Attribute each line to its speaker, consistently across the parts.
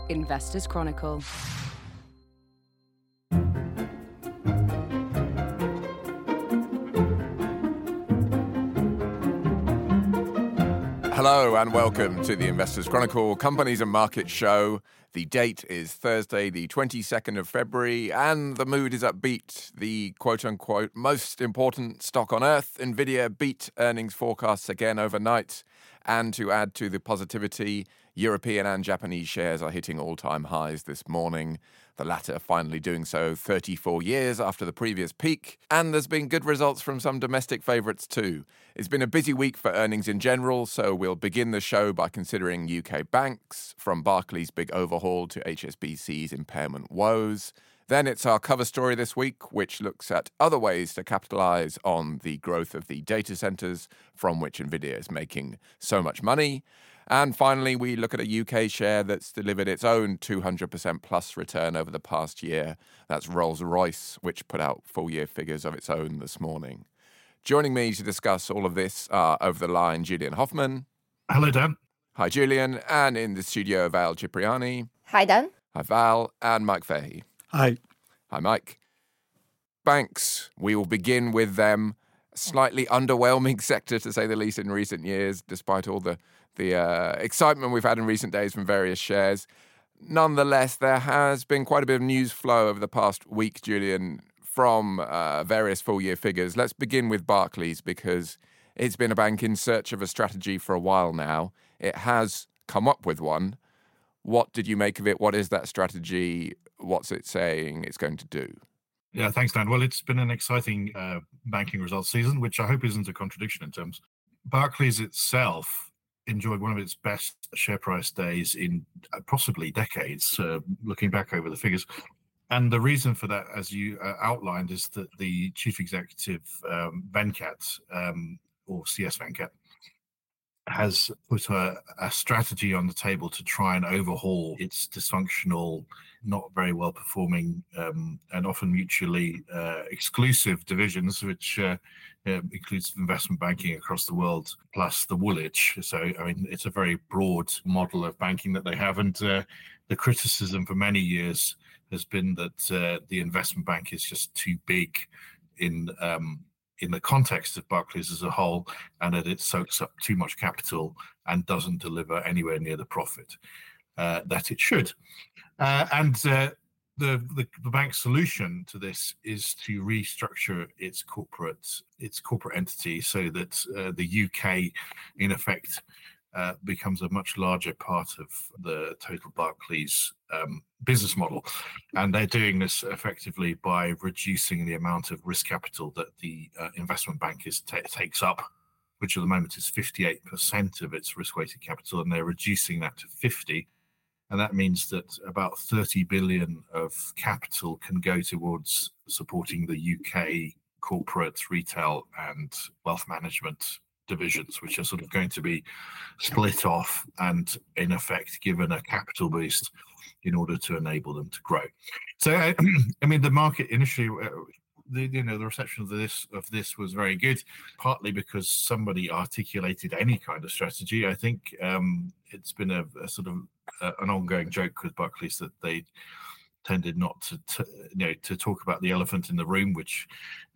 Speaker 1: Investors Chronicle.
Speaker 2: Hello and welcome to the Investors Chronicle Companies and Markets Show. The date is Thursday, the 22nd of February, and the mood is upbeat. The quote-unquote most important stock on earth, Nvidia, beat earnings forecasts again overnight. And to add to the positivity, European and Japanese shares are hitting all-time highs this morning, the latter finally doing so 34 years after the previous peak. And there's been good results from some domestic favourites too. It's been a busy week for earnings in general, so we'll begin the show by considering UK banks, from Barclays' big overhaul to HSBC's impairment woes. Then it's our cover story this week, which looks at other ways to capitalise on the growth of the data centres from which Nvidia is making so much money. And finally, we look at a UK share that's delivered its own 200% plus return over the past year. That's Rolls-Royce, which put out full-year figures of its own this morning. Joining me to discuss all of this are over the line Julian Hoffman.
Speaker 3: Hello, Dan.
Speaker 2: Hi, Julian. And in the studio, Val Cipriani.
Speaker 4: Hi, Dan.
Speaker 2: Hi, Val. And Mike Fahey.
Speaker 5: Hi.
Speaker 2: Hi, Mike. Banks, we will begin with them. Slightly underwhelming sector, to say the least, in recent years, despite all the excitement we've had in recent days from various shares. Nonetheless, there has been quite a bit of news flow over the past week, Julian, from various full-year figures. Let's begin with Barclays, because it's been a bank in search of a strategy for a while now. It has come up with one. What did you make of it? What is that strategy? What's it saying it's going to do?
Speaker 3: Yeah, thanks, Dan. Well, it's been an exciting banking results season, which I hope isn't a contradiction in terms. Barclays itself enjoyed one of its best share price days in possibly decades, looking back over the figures. And the reason for that, as you outlined, is that the chief executive, Venkat, or CS Venkat, has put a strategy on the table to try and overhaul its dysfunctional, not very well performing, and often mutually exclusive divisions, which includes investment banking across the world, plus the Woolwich. So, I mean, it's a very broad model of banking that they have. And the criticism for many years has been that the investment bank is just too big in the context of Barclays as a whole, and that it soaks up too much capital and doesn't deliver anywhere near the profit that it should. The bank's solution to this is to restructure its corporate entity so that the UK, in effect, becomes a much larger part of the total Barclays business model. And they're doing this effectively by reducing the amount of risk capital that the investment bank takes up, which at the moment is 58% of its risk-weighted capital, and they're reducing that to 50%. And that means that about 30 billion of capital can go towards supporting the UK corporate, retail, and wealth management divisions, which are sort of going to be split off and in effect given a capital boost in order to enable them to grow. So I mean, the market initially, the reception of this was very good, partly because somebody articulated any kind of strategy. I think it's been a sort of an ongoing joke with Barclays that they tended not to talk about the elephant in the room, which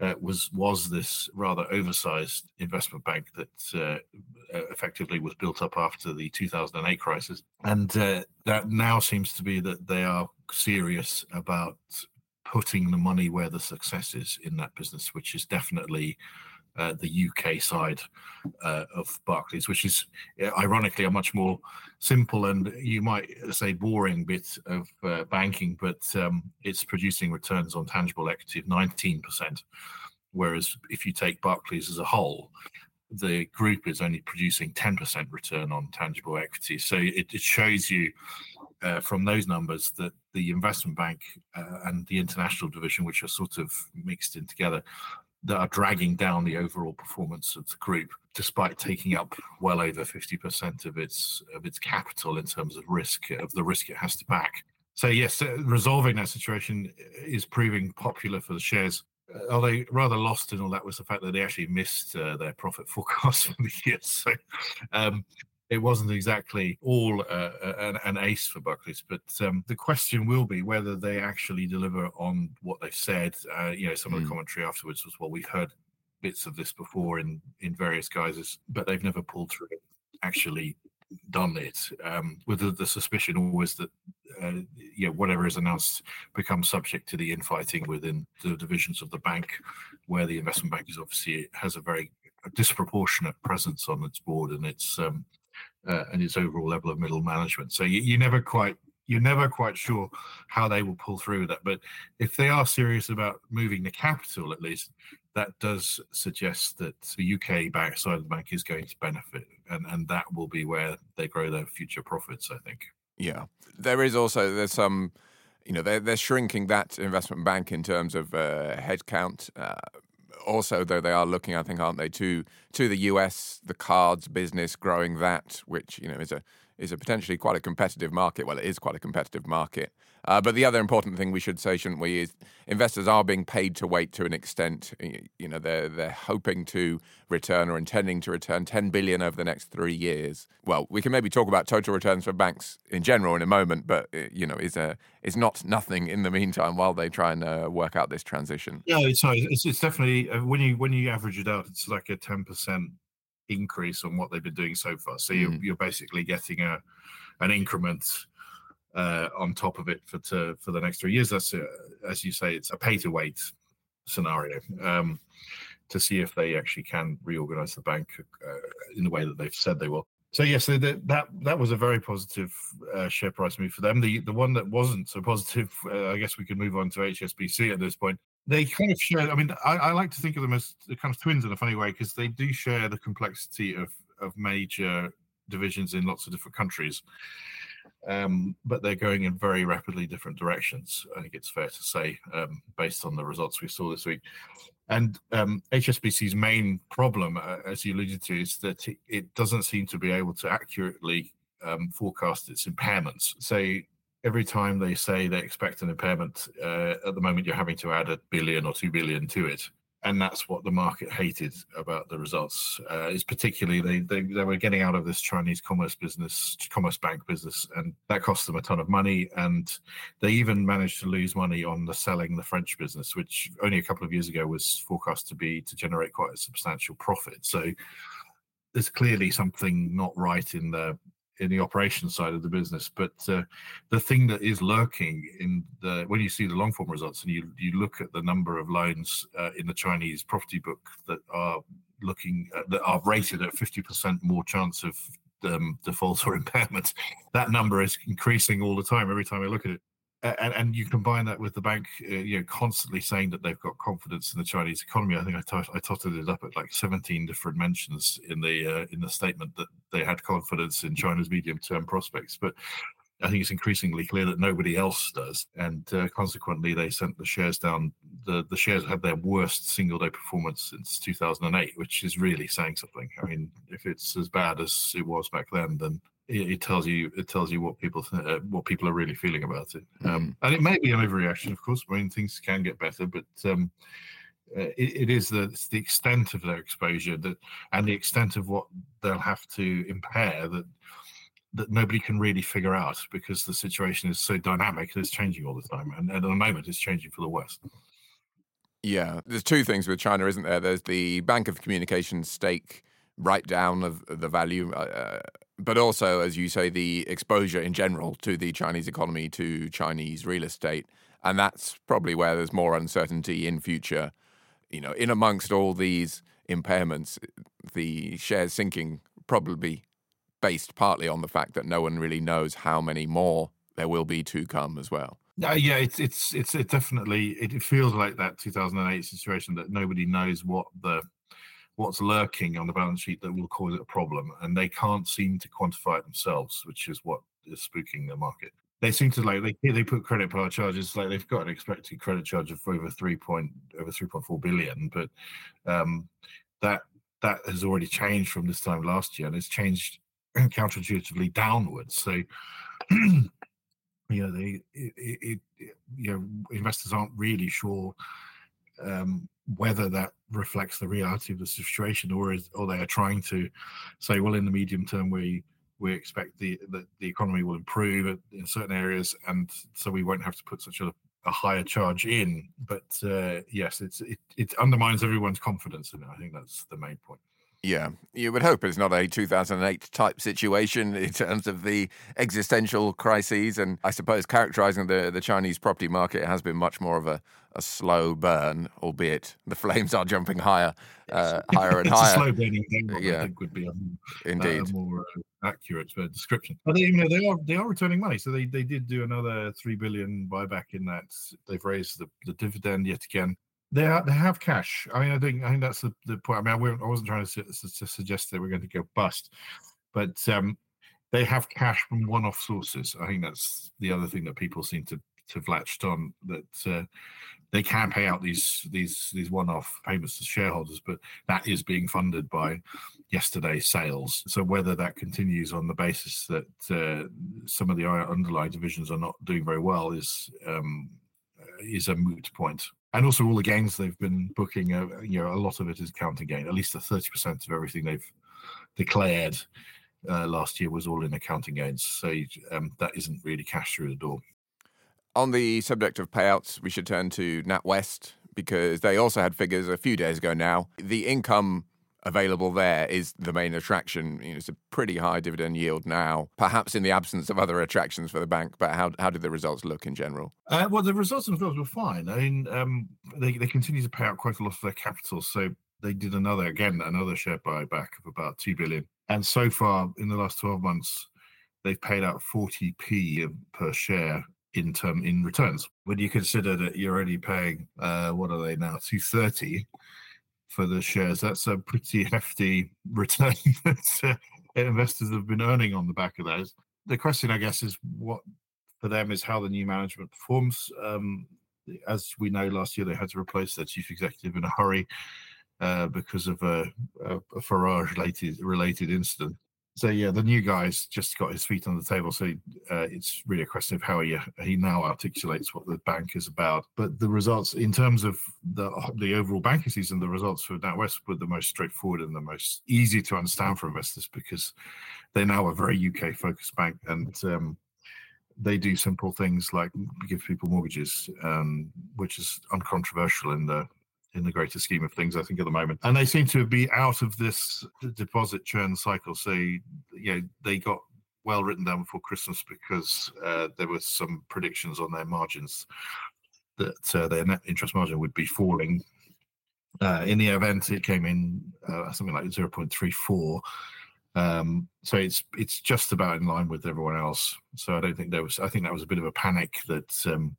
Speaker 3: was this rather oversized investment bank that effectively was built up after the 2008 crisis. And that now seems to be that they are serious about putting the money where the success is in that business, which is definitely the UK side of Barclays, which is ironically a much more simple and, you might say, boring bit of banking, but it's producing returns on tangible equity of 19%. Whereas if you take Barclays as a whole, the group is only producing 10% return on tangible equity. So it shows you from those numbers that the investment bank and the international division, which are sort of mixed in together, that are dragging down the overall performance of the group, despite taking up well over 50% of its capital in terms of the risk it has to back. So yes, resolving that situation is proving popular for the shares. Are they rather lost in all that was the fact that they actually missed their profit forecast for the year. So it wasn't exactly all an ace for Barclays, but the question will be whether they actually deliver on what they've said. Some of the commentary afterwards was, well, we've heard bits of this before in various guises, but they've never pulled through it, actually done it, with the suspicion always that whatever is announced becomes subject to the infighting within the divisions of the bank, where the investment bank is obviously has a very disproportionate presence on its board and its overall level of middle management. So you're never quite sure how they will pull through that. But if they are serious about moving the capital, at least, that does suggest that the UK bank side of the bank is going to benefit, and that will be where they grow their future profits, I think.
Speaker 2: Yeah, there's some, they're shrinking that investment bank in terms of headcount. Also, though, they are looking, I think, aren't they, to the US, the cards business, growing that, which is a potentially quite a competitive market. Well, it is quite a competitive market. But the other important thing we should say, shouldn't we, is investors are being paid to wait to an extent. They're hoping to return or intending to return 10 billion over the next 3 years. Well, we can maybe talk about total returns for banks in general in a moment, but is not nothing in the meantime while they try and work out this transition.
Speaker 3: Yeah, it's definitely when you average it out, it's like a 10% increase on what they've been doing so far. So you're basically getting an increment on top of it for the next 3 years. That's as you say, it's a pay to wait scenario to see if they actually can reorganize the bank in the way that they've said they will. So yes, that was a very positive share price move for them. The one that wasn't so positive, I guess we could move on to HSBC at this point. They kind of share. I mean, I like to think of them as the kind of twins in a funny way, because they do share the complexity of major divisions in lots of different countries, but they're going in very rapidly different directions. I think it's fair to say, based on the results we saw this week. And HSBC's main problem, as you alluded to, is that it doesn't seem to be able to accurately forecast its impairments. So every time they say they expect an impairment, at the moment you're having to add 1 billion or 2 billion to it. And that's what the market hated about the results. Is particularly they were getting out of this Chinese commerce bank business, and that cost them a ton of money. And they even managed to lose money on selling the French business, which only a couple of years ago was forecast to generate quite a substantial profit. So there's clearly something not right in the operations side of the business. But the thing that is lurking when you see the long form results and you look at the number of loans in the Chinese property book that are rated at 50% more chance of default or impairment, that number is increasing all the time every time I look at it. And you combine that with the bank, constantly saying that they've got confidence in the Chinese economy. I think I totted it up at like 17 different mentions in the statement that they had confidence in China's medium-term prospects. But I think it's increasingly clear that nobody else does, and consequently, they sent the shares down. The shares had their worst single-day performance since 2008, which is really saying something. I mean, if it's as bad as it was back then it tells you what people are really feeling about it. And it may be an overreaction, of course. I mean, things can get better, but it is the extent of their exposure and the extent of what they'll have to impair that nobody can really figure out, because the situation is so dynamic and it's changing all the time, and at the moment it's changing for the worse.
Speaker 2: Yeah, there's two things with China, isn't there? There's the Bank of Communications stake write down of the value, but also, as you say, the exposure in general to the Chinese economy, to Chinese real estate. And that's probably where there's more uncertainty in future. In amongst all these impairments, the shares sinking probably based partly on the fact that no one really knows how many more there will be to come as well.
Speaker 3: Yeah, it definitely it feels like that 2008 situation, that nobody knows what's lurking on the balance sheet that will cause it a problem, and they can't seem to quantify it themselves, which is what is spooking the market. They seem to they put credit card charges, like they've got an expected credit charge of over 3.4 billion, but that has already changed from this time last year, and it's changed counterintuitively downwards. So investors aren't really sure whether that reflects the reality of the situation, or they are trying to say, well, in the medium term, we We expect the economy will improve in certain areas, and so we won't have to put such a higher charge in. But yes, it undermines everyone's confidence in it. I think that's the main point.
Speaker 2: Yeah, you would hope it's not a 2008 type situation in terms of the existential crises. And I suppose characterizing the Chinese property market has been much more of a slow burn, albeit the flames are jumping higher, higher and
Speaker 3: it's
Speaker 2: higher.
Speaker 3: A slow burning thing,
Speaker 2: yeah,
Speaker 3: I think would be
Speaker 2: indeed
Speaker 3: a more accurate description. But they are returning money. So they did do another 3 billion buyback in that. They've raised the dividend yet again. They have cash. I mean, I think that's the point. I mean, I wasn't trying to suggest that we're going to go bust, but they have cash from one-off sources. I think that's the other thing that people seem to have latched on, that they can pay out these one-off payments to shareholders, but that is being funded by yesterday's sales. So whether that continues on the basis that some of the underlying divisions are not doing very well is a moot point. And also all the gains they've been booking, a lot of it is counting gain. At least 30% of everything they've declared last year was all in accounting gains. So that isn't really cash through the door.
Speaker 2: On the subject of payouts, we should turn to NatWest, because they also had figures a few days ago now. The income available there is the main attraction. It's a pretty high dividend yield now, perhaps in the absence of other attractions for the bank. But how did the results look in general?
Speaker 3: Well, the results themselves were fine. I mean, they continue to pay out quite a lot of their capital. So they did another share buyback of about 2 billion. And so far, in the last 12 months, they've paid out 40p per share in returns. When you consider that you're only paying, what are they now, 230 for the shares, that's a pretty hefty return that investors have been earning on the back of those. The question, I guess, is what for them is how the new management performs. As we know, last year they had to replace their chief executive in a hurry because of a Farage-related incident. So yeah, the new guy's just got his feet on the table. So it's really a question of how he now articulates what the bank is about. But the results, in terms of the overall banking season, the results for NatWest were the most straightforward and the most easy to understand for investors, because they're now a very UK-focused bank, and they do simple things like give people mortgages, which is uncontroversial in the greater scheme of things, I think, at the moment. And they seem to be out of this deposit churn cycle. So, they got well written down before Christmas because there were some predictions on their margins that their net interest margin would be falling. In the event, it came in something like 0.34. So it's just about in line with everyone else. So I don't think I think that was a bit of a panic that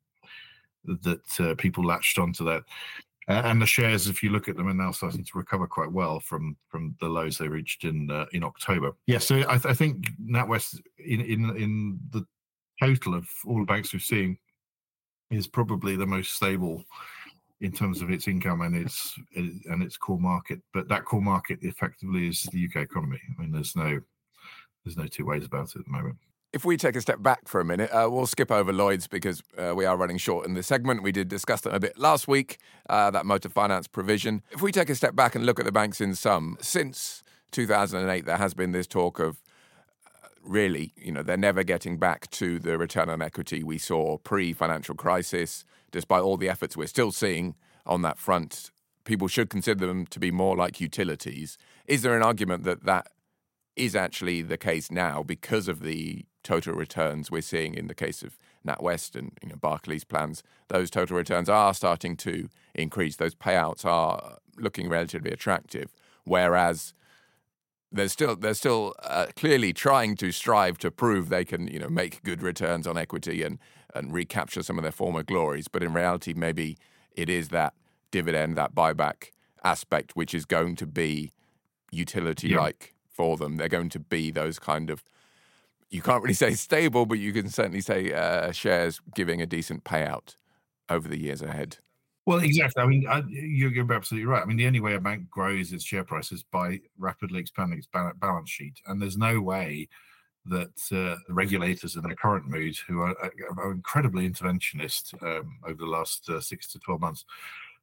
Speaker 3: people latched onto that. And the shares, if you look at them, are now starting to recover quite well from the lows they reached in October. Yeah, so I think NatWest, in the total of all the banks we've seen, is probably the most stable in terms of its income and its core market. But that core market effectively is the UK economy. I mean, there's no two ways about it at the moment.
Speaker 2: If we take a step back for a minute, we'll skip over Lloyds because we are running short in this segment. We did discuss that a bit last week, that motor finance provision. If we take a step back and look at the banks in sum, since 2008, there has been this talk of really, they're never getting back to the return on equity we saw pre-financial crisis, despite all the efforts we're still seeing on that front. People should consider them to be more like utilities. Is there an argument that is actually the case now because of the total returns we're seeing in the case of NatWest and Barclays plans? Those total returns are starting to increase. Those payouts are looking relatively attractive, whereas they're still clearly trying to strive to prove they can make good returns on equity and recapture some of their former glories. But in reality, maybe it is that dividend, that buyback aspect, which is going to be utility-like for them. They're going to be those kind of, you can't really say stable, but you can certainly say shares giving a decent payout over the years ahead.
Speaker 3: Well, exactly. I mean, you're absolutely right. I mean, the only way a bank grows its share price is by rapidly expanding its balance sheet. And there's no way that the regulators in their current mood, who are incredibly interventionist over the last 6 to 12 months,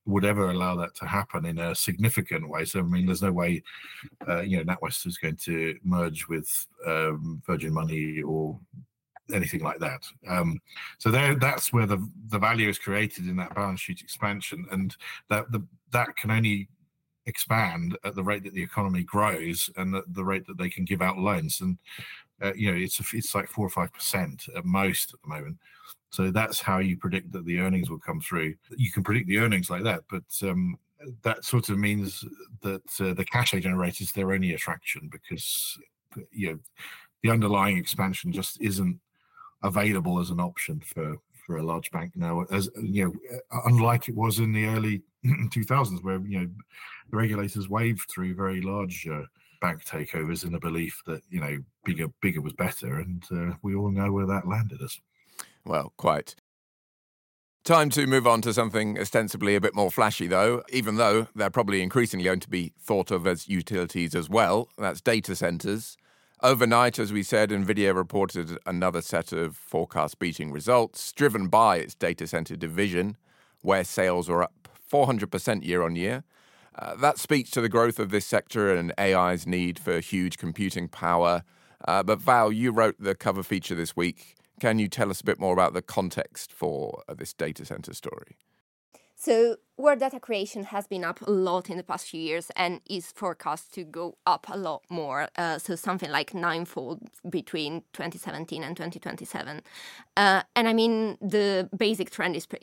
Speaker 3: would ever allow that to happen in a significant way. So, I mean, there's no way, NatWest is going to merge with Virgin Money or anything like that. So that's where the value is created in that balance sheet expansion, and that can only expand at the rate that the economy grows and the rate that they can give out loans. And it's like 4 or 5% at most at the moment. So that's how you predict that the earnings will come through. You can predict the earnings like that, but that sort of means that the cash they generate is their only attraction, because the underlying expansion just isn't available as an option for a large bank now. As unlike it was in the early 2000s, where the regulators waved through very large bank takeovers in the belief that bigger was better, and we all know where that landed us.
Speaker 2: Well, quite. Time to move on to something ostensibly a bit more flashy, though, even though they're probably increasingly going to be thought of as utilities as well. That's data centers. Overnight, as we said, NVIDIA reported another set of forecast-beating results, driven by its data center division, where sales were up 400% year-on-year. That speaks to the growth of this sector and AI's need for huge computing power. But Val, you wrote the cover feature this week. Can you tell us a bit more about the context for this data center story?
Speaker 1: So where data creation has been up a lot in the past few years and is forecast to go up a lot more, so something like ninefold between 2017 and 2027. And I mean, the basic trend is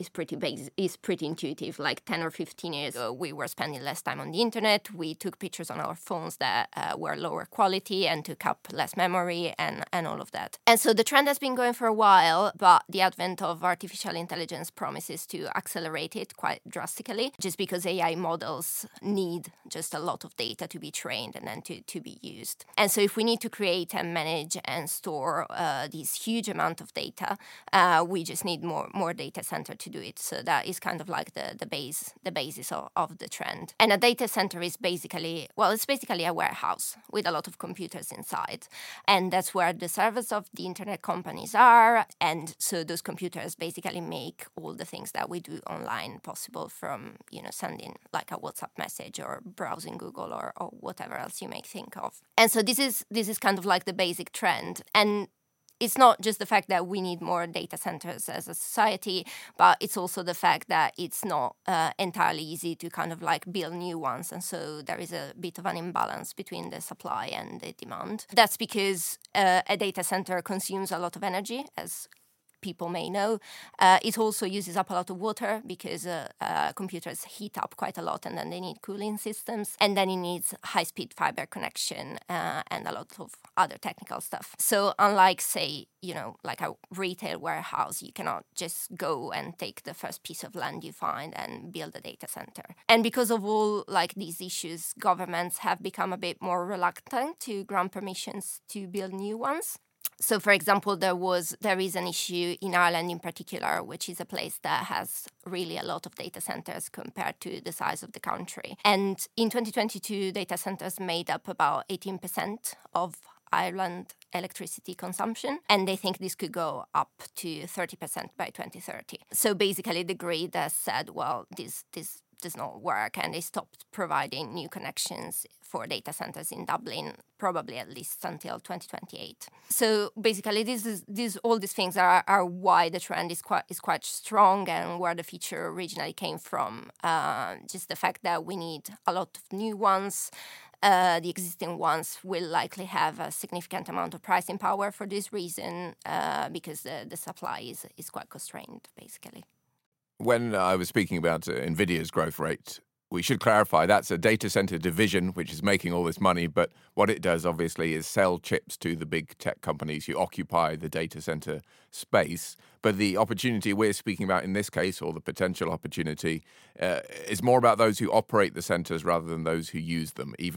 Speaker 1: pretty intuitive. Like 10 or 15 years ago, we were spending less time on the internet. We took pictures on our phones that were lower quality and took up less memory and all of that. And so the trend has been going for a while, but the advent of artificial intelligence promises to accelerate it quite drastically, just because AI models need just a lot of data to be trained and then to be used. And so if we need to create and manage and store this huge amount of data, we just need more data center to do it. So that is kind of like the basis of the trend. And a data center is basically a warehouse with a lot of computers inside. And that's where the servers of the internet companies are. And so those computers basically make all the things that we do online possible, from sending like a WhatsApp message or browsing Google or whatever else you may think of. And so this is kind of like the basic trend. And it's not just the fact that we need more data centers as a society, but it's also the fact that it's not entirely easy to kind of like build new ones. And so there is a bit of an imbalance between the supply and the demand. That's because a data center consumes a lot of energy, as people may know. It also uses up a lot of water because computers heat up quite a lot, and then they need cooling systems. And then it needs high-speed fiber connection and a lot of other technical stuff. So unlike, say, like a retail warehouse, you cannot just go and take the first piece of land you find and build a data center. And because of all like these issues, governments have become a bit more reluctant to grant permissions to build new ones. So, for example, there is an issue in Ireland in particular, which is a place that has really a lot of data centers compared to the size of the country. And in 2022, data centers made up about 18% of Ireland electricity consumption, and they think this could go up to 30% by 2030. So basically, the grid has said, well, this does not work, and they stopped providing new connections for data centers in Dublin, probably at least until 2028. So basically, all these things are why the trend is quite strong, and where the feature originally came from. Just the fact that we need a lot of new ones. The existing ones will likely have a significant amount of pricing power for this reason, because the supply is quite constrained, basically.
Speaker 2: When I was speaking about NVIDIA's growth rate, we should clarify that's a data center division which is making all this money, but what it does obviously is sell chips to the big tech companies who occupy the data center space. But the opportunity we're speaking about in this case, or the potential opportunity, is more about those who operate the centers rather than those who use them, even though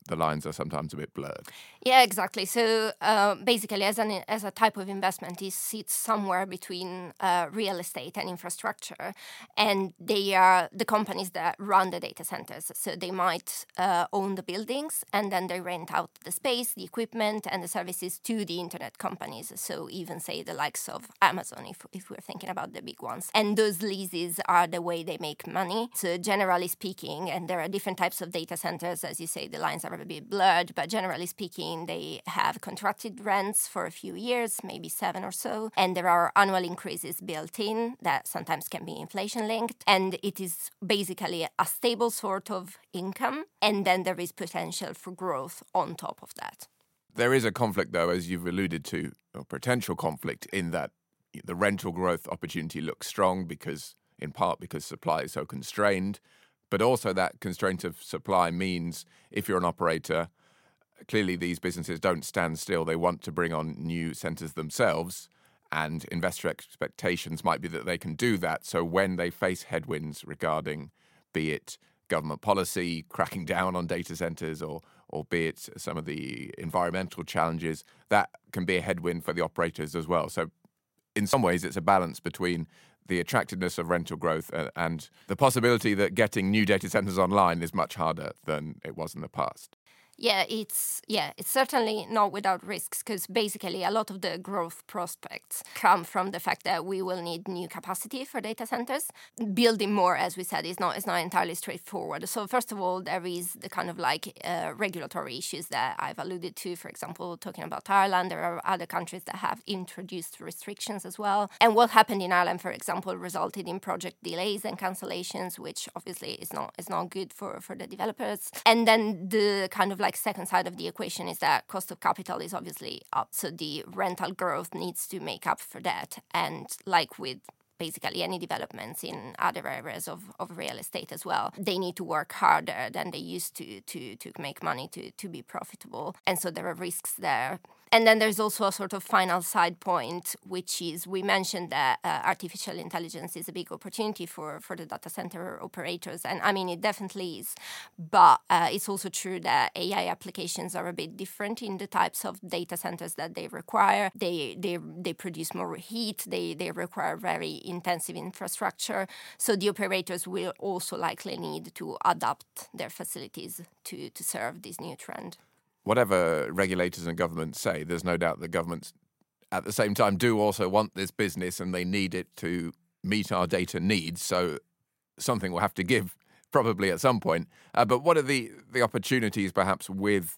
Speaker 2: the lines are sometimes a bit blurred.
Speaker 1: Yeah, exactly. So basically, as a type of investment, it sits somewhere between real estate and infrastructure, and they are the companies that run the data centers. So they might own the buildings, and then they rent out the space, the equipment, and the services to the internet companies. So even say the likes of Amazon, if we're thinking about the big ones. And those leases are the way they make money. So generally speaking, and there are different types of data centers, as you say, the lines are a bit blurred, but generally speaking, they have contracted rents for a few years, maybe 7 or so, and there are annual increases built in that sometimes can be inflation linked, and it is basically a stable sort of income, and then there is potential for growth on top of that.
Speaker 2: There is a conflict, though, as you've alluded to, or potential conflict, in that the rental growth opportunity looks strong in part because supply is so constrained, but also that constraint of supply means if you're an operator, clearly these businesses don't stand still. They want to bring on new centres themselves, and investor expectations might be that they can do that. So when they face headwinds regarding, be it government policy cracking down on data centres or be it some of the environmental challenges, that can be a headwind for the operators as well. So in some ways, it's a balance between the attractiveness of rental growth and the possibility that getting new data centers online is much harder than it was in the past.
Speaker 1: Yeah, it's certainly not without risks, because basically a lot of the growth prospects come from the fact that we will need new capacity for data centers. Building more, as we said, is not entirely straightforward. So first of all, there is the kind of regulatory issues that I've alluded to. For example, talking about Ireland, there are other countries that have introduced restrictions as well. And what happened in Ireland, for example, resulted in project delays and cancellations, which obviously is not good for the developers. And then the kind of second side of the equation is that cost of capital is obviously up. So the rental growth needs to make up for that. And like with basically any developments in other areas of real estate as well, they need to work harder than they used to make money to be profitable. And so there are risks there. And then there's also a sort of final side point, which is we mentioned that artificial intelligence is a big opportunity for the data center operators. And I mean, it definitely is. But it's also true that AI applications are a bit different in the types of data centers that they require. They produce more heat. They require very intensive infrastructure. So the operators will also likely need to adapt their facilities to serve this new trend.
Speaker 2: Whatever regulators and governments say, there's no doubt that governments at the same time do also want this business and they need it to meet our data needs. So something will have to give probably at some point. But what are the opportunities perhaps with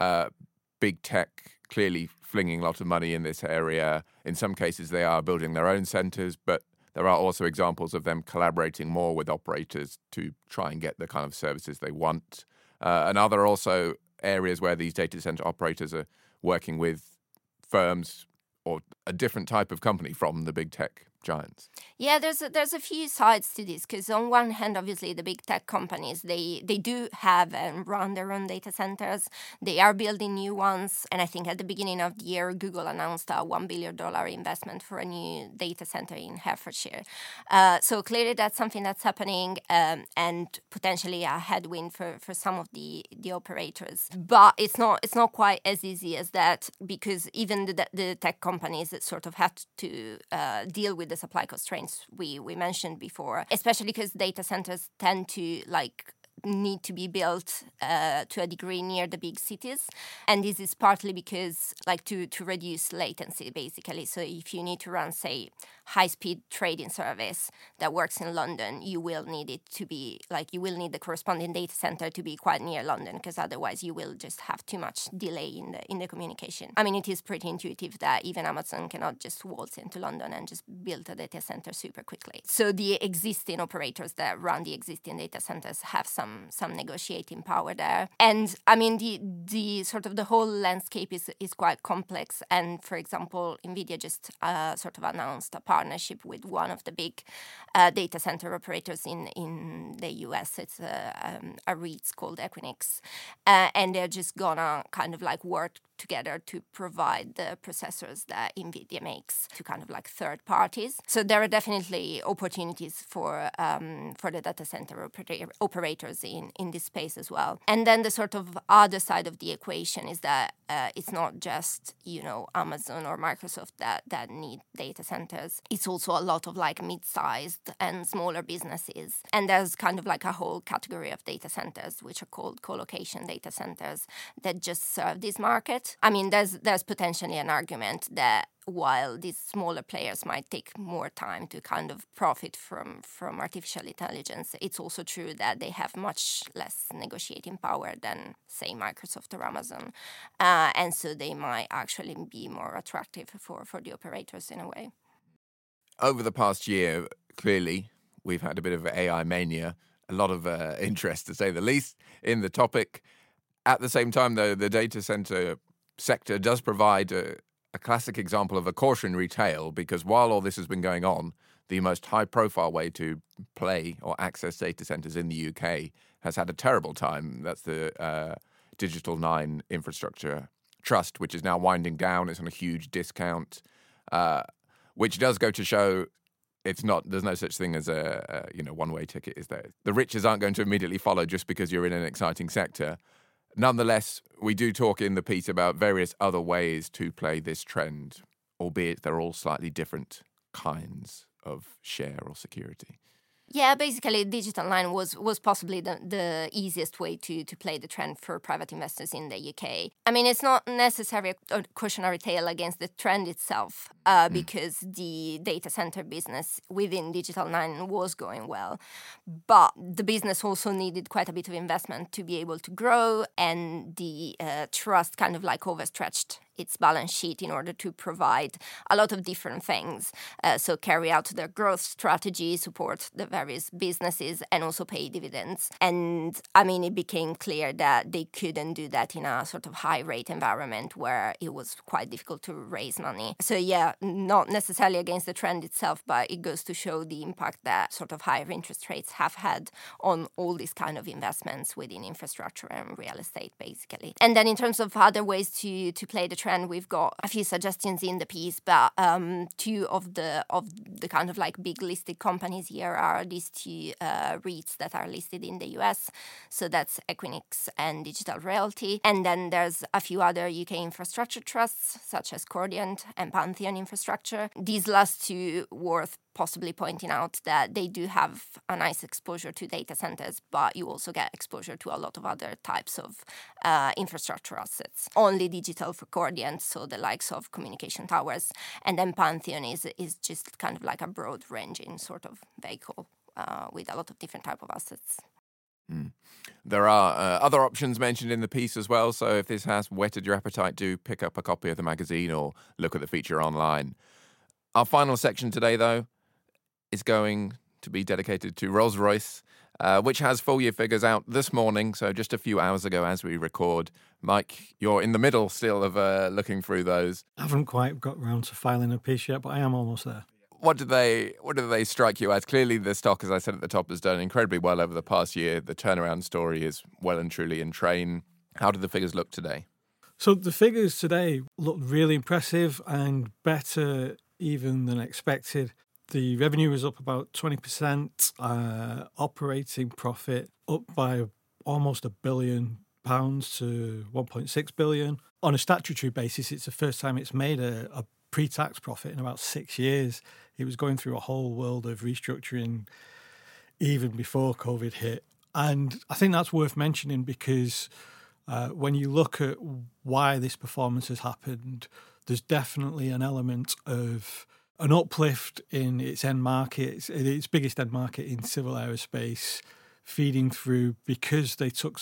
Speaker 2: big tech clearly flinging a lot of money in this area? In some cases, they are building their own centres, but there are also examples of them collaborating more with operators to try and get the kind of services they want. And are there also areas where these data center operators are working with firms or a different type of company from the big tech giants?
Speaker 1: Yeah, there's a few sides to this, because on one hand, obviously, the big tech companies, they do have and run their own data centers. They are building new ones. And I think at the beginning of the year, Google announced a $1 billion investment for a new data center in Hertfordshire. So clearly that's something that's happening and potentially a headwind for some of the operators. But it's not quite as easy as that, because even the tech companies sort of have to deal with the supply constraints we mentioned before, especially because data centers tend to need to be built to a degree near the big cities. And this is partly because to reduce latency, basically. So if you need to run, say, high-speed trading service that works in London, you will need it to be you will need the corresponding data center to be quite near London, because otherwise you will just have too much delay in the communication. I mean, it is pretty intuitive that even Amazon cannot just waltz into London and just build a data center super quickly. So the existing operators that run the existing data centers have some negotiating power there. And I mean, the sort of the whole landscape is quite complex. And for example, NVIDIA just sort of announced a partnership with one of the big data center operators in the US. It's a REIT called Equinix. And they're just gonna kind of work together to provide the processors that NVIDIA makes to kind of like third parties. So there are definitely opportunities for the data center operators in this space as well. And then the sort of other side of the equation is that it's not just, Amazon or Microsoft that need data centers. It's also a lot of like mid-sized and smaller businesses. And there's kind of like a whole category of data centers, which are called co-location data centers, that just serve this market. I mean, there's potentially an argument that while these smaller players might take more time to kind of profit from artificial intelligence, it's also true that they have much less negotiating power than, say, Microsoft or Amazon. And so they might actually be more attractive for the operators in a way.
Speaker 2: Over the past year, clearly, we've had a bit of AI mania, a lot of interest, to say the least, in the topic. At the same time, though, the data center sector does provide a classic example of a cautionary tale, because while all this has been going on, the most high-profile way to play or access data centers in the UK has had a terrible time. That's the Digital 9 Infrastructure Trust, which is now winding down. It's on a huge discount, which does go to show there's no such thing as a one-way ticket, is there? The riches aren't going to immediately follow just because you're in an exciting sector. Nonetheless, we do talk in the piece about various other ways to play this trend, albeit they're all slightly different kinds of share or security.
Speaker 1: Yeah, basically, Digital 9 was possibly the easiest way to play the trend for private investors in the UK. I mean, it's not necessarily a cautionary tale against the trend itself, because the data center business within Digital 9 was going well. But the business also needed quite a bit of investment to be able to grow, and the trust kind of like overstretched its balance sheet in order to provide a lot of different things. So carry out their growth strategy, support the various businesses, and also pay dividends. And I mean, it became clear that they couldn't do that in a sort of high rate environment where it was quite difficult to raise money. So yeah, not necessarily against the trend itself, but it goes to show the impact that sort of higher interest rates have had on all these kind of investments within infrastructure and real estate, basically. And then in terms of other ways to play the trend, we've got a few suggestions in the piece, but two of the kind of like big listed companies here are these two REITs that are listed in the US. So that's Equinix and Digital Realty. And then there's a few other UK infrastructure trusts, such as Cordiant and Pantheon Infrastructure. These last two worth possibly pointing out that they do have a nice exposure to data centers, but you also get exposure to a lot of other types of infrastructure assets. Only Digital for Cordiant, so the likes of communication towers, and then Pantheon is just kind of like a broad-ranging sort of vehicle with a lot of different type of assets.
Speaker 2: There are other options mentioned in the piece as well, so if this has whetted your appetite, do pick up a copy of the magazine or look at the feature online. Our final section today, though, is going to be dedicated to Rolls-Royce, which has full-year figures out this morning, so just a few hours ago as we record. Mike, you're in the middle still of looking through those.
Speaker 4: I haven't quite got around to filing a piece yet, but I am almost there.
Speaker 2: What do they strike you as? Clearly, the stock, as I said at the top, has done incredibly well over the past year. The turnaround story is well and truly in train. How do the figures look today?
Speaker 4: So the figures today look really impressive and better even than expected. The revenue was up about 20%, operating profit up by almost £1 billion to 1.6 billion. On a statutory basis, it's the first time it's made a pre-tax profit in about 6 years. It was going through a whole world of restructuring even before COVID hit. And I think that's worth mentioning because when you look at why this performance has happened, there's definitely an element of an uplift in its end market, its biggest end market in civil aerospace, feeding through because they took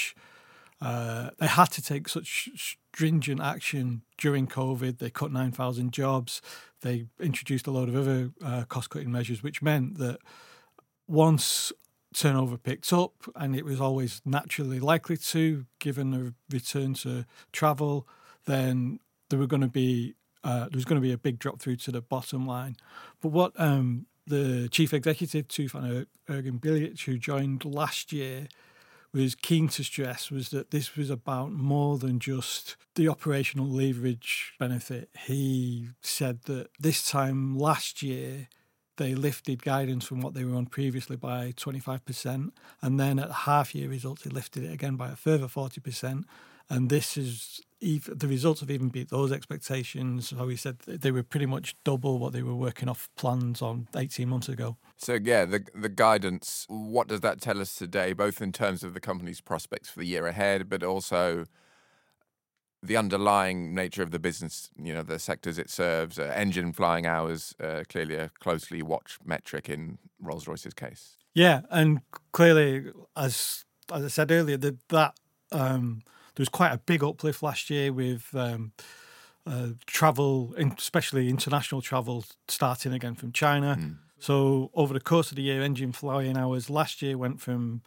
Speaker 4: they had to take such stringent action during COVID. They cut 9,000 jobs. They introduced a load of other cost-cutting measures, which meant that once turnover picked up, and it was always naturally likely to, given a return to travel, then there was going to be a big drop through to the bottom line. But what the chief executive, Tufan Ergin Bilic, who joined last year, was keen to stress was that this was about more than just the operational leverage benefit. He said that this time last year, they lifted guidance from what they were on previously by 25%. And then at half-year results, they lifted it again by a further 40%. And this is the results have even beat those expectations. So he said they were pretty much double what they were working off plans on 18 months ago.
Speaker 2: So, yeah, the guidance, what does that tell us today, both in terms of the company's prospects for the year ahead, but also the underlying nature of the business, the sectors it serves? Engine flying hours, clearly a closely watched metric in Rolls-Royce's case.
Speaker 4: Yeah, and clearly, as I said earlier, that there was quite a big uplift last year with travel, especially international travel, starting again from China. So over the course of the year, engine flying hours last year went from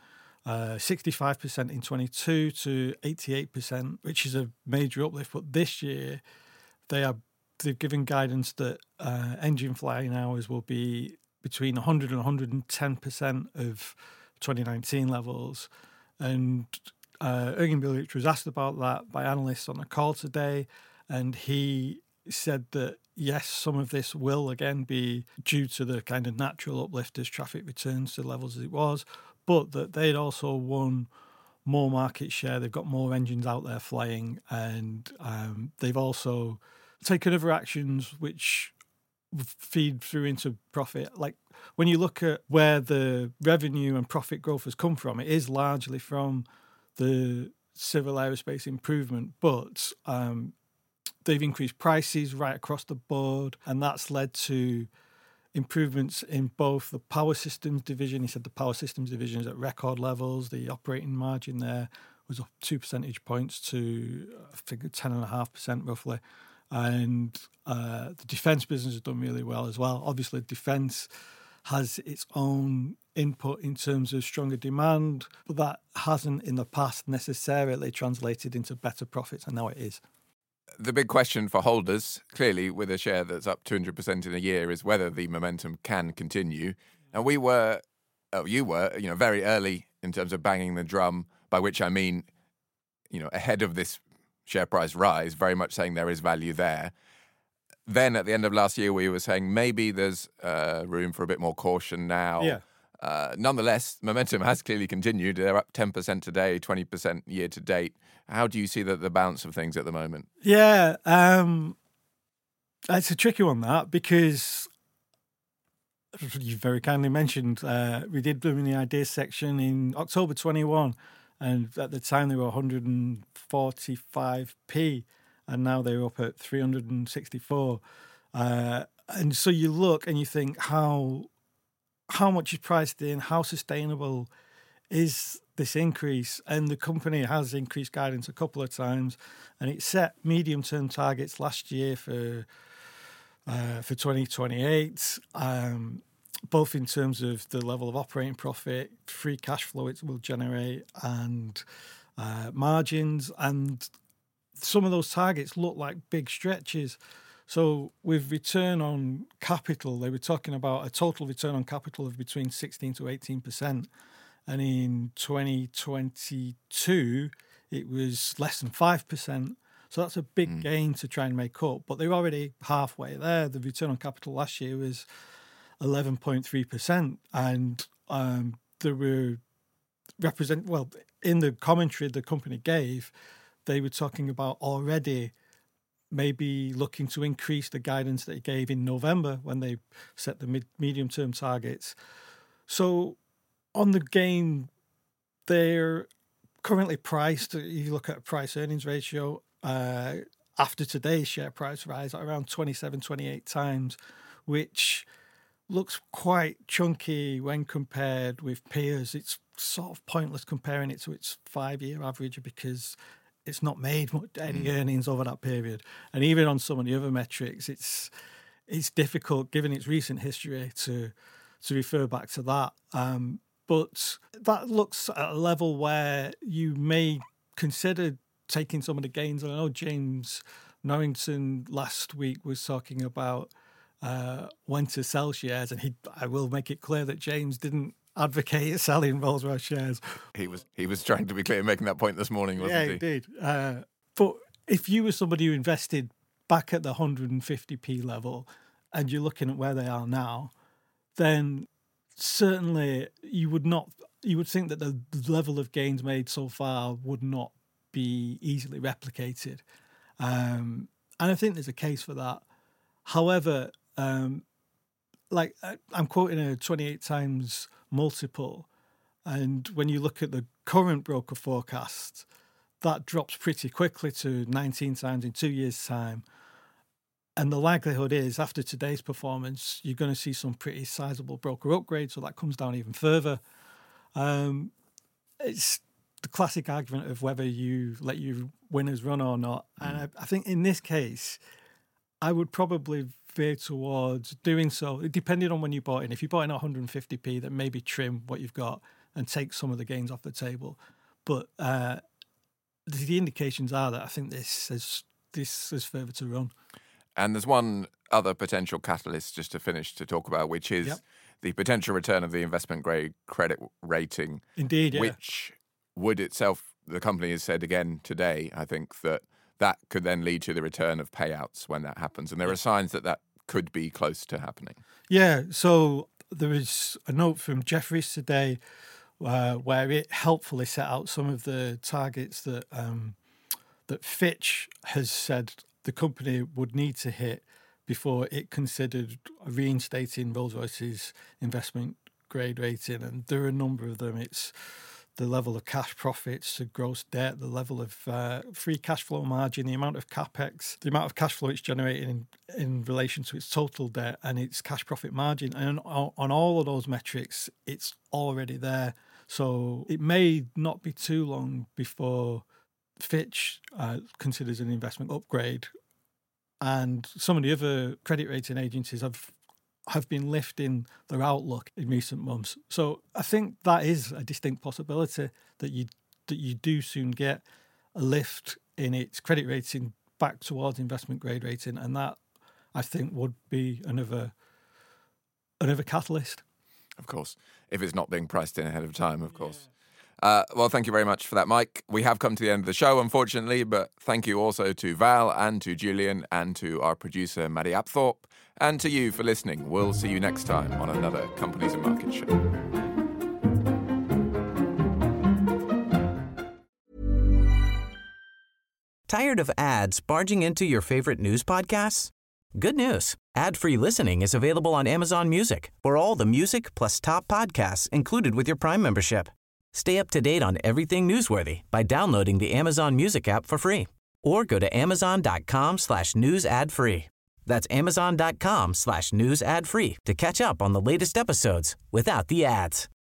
Speaker 4: 65% in 22 to 88%, which is a major uplift. But this year, they've given guidance that engine flying hours will be between 100 and 110% of 2019 levels. And Ergin Bilic was asked about that by analysts on a call today, and he said that yes, some of this will again be due to the kind of natural uplift as traffic returns to levels as it was, but that they'd also won more market share. They've got more engines out there flying, and they've also taken other actions which feed through into profit. Like when you look at where the revenue and profit growth has come from, it is largely from the civil aerospace improvement, but they've increased prices right across the board, and that's led to improvements in both the power systems division. He said the power systems division is at record levels. The operating margin there was up 2 percentage points to, I think, 10.5% roughly. And the defence business has done really well as well. Obviously, defence has its own input in terms of stronger demand, but that hasn't in the past necessarily translated into better profits, and now it is.
Speaker 2: The big question for holders, clearly with a share that's up 200% in a year, is whether the momentum can continue. And you were, very early in terms of banging the drum, by which I mean, ahead of this share price rise, very much saying there is value there. Then at the end of last year, we were saying maybe there's room for a bit more caution now.
Speaker 4: Yeah.
Speaker 2: Nonetheless, momentum has clearly continued. They're up 10% today, 20% year to date. How do you see the balance of things at the moment?
Speaker 4: Yeah, it's a tricky one, that, because you very kindly mentioned we did Bloom in the Ideas section in October 21, and at the time they were 145p, and now they're up at 364. And so you look and you think how much is priced in, how sustainable is this increase? And the company has increased guidance a couple of times, and it set medium-term targets last year for 2028, both in terms of the level of operating profit, free cash flow it will generate, and margins. And some of those targets look like big stretches. So with return on capital, they were talking about a total return on capital of between 16 to 18%. And in 2022, it was less than 5%. So that's a big gain to try and make up. But they're already halfway there. The return on capital last year was 11.3%. And there were in the commentary the company gave, they were talking about already maybe looking to increase the guidance that it gave in November when they set the medium-term targets. So on the gain, they're currently priced, you look at price-earnings ratio, after today's share price rise at around 27, 28 times, which looks quite chunky when compared with peers. It's sort of pointless comparing it to its 5-year average because it's not made any earnings over that period. And even on some of the other metrics, it's difficult, given its recent history, to refer back to that. But that looks at a level where you may consider taking some of the gains. I know James Norrington last week was talking about when to sell shares, and I will make it clear that James didn't advocate selling Rolls-Royce shares.
Speaker 2: He was trying to be clear, making that point this morning, wasn't he?
Speaker 4: Yeah, he did. But if you were somebody who invested back at the 150p level and you're looking at where they are now, then certainly you would think that the level of gains made so far would not be easily replicated. And I think there's a case for that. However, I'm quoting a 28 times multiple, and when you look at the current broker forecast, that drops pretty quickly to 19 times in 2 years' time. And the likelihood is, after today's performance, you're going to see some pretty sizable broker upgrades, so that comes down even further. It's the classic argument of whether you let your winners run or not. And I think in this case, I would probably veer towards doing so, depending on when you bought in. If you bought in at 150p, then maybe trim what you've got and take some of the gains off the table. But the indications are that I think this is further to run.
Speaker 2: And there's one other potential catalyst just to finish to talk about, which is the potential return of the investment grade credit rating.
Speaker 4: Indeed, yeah.
Speaker 2: Which would itself, the company has said again today, I think, that could then lead to the return of payouts when that happens. And there are signs that could be close to happening. Yeah,
Speaker 4: so there is a note from Jefferies today where it helpfully set out some of the targets that Fitch has said the company would need to hit before it considered reinstating Rolls-Royce's investment grade rating. And there are a number of them. It's the level of cash profits to gross debt, the level of free cash flow margin, the amount of capex, the amount of cash flow it's generating in relation to its total debt and its cash profit margin. And on all of those metrics, it's already there. So it may not be too long before Fitch considers an investment upgrade. And some of the other credit rating agencies have been lifting their outlook in recent months. So I think that is a distinct possibility that you do soon get a lift in its credit rating back towards investment grade rating, and that I think would be another catalyst.
Speaker 2: Of course, if it's not being priced in ahead of time, of course. Well, thank you very much for that, Mike. We have come to the end of the show, unfortunately, but thank you also to Val and to Julian and to our producer, Maddie Apthorpe, and to you for listening. We'll see you next time on another Companies and Markets show.
Speaker 5: Tired of ads barging into your favorite news podcasts? Good news. Ad-free listening is available on Amazon Music for all the music plus top podcasts included with your Prime membership. Stay up to date on everything newsworthy by downloading the Amazon Music app for free or go to amazon.com/news ad free. That's amazon.com/news ad free to catch up on the latest episodes without the ads.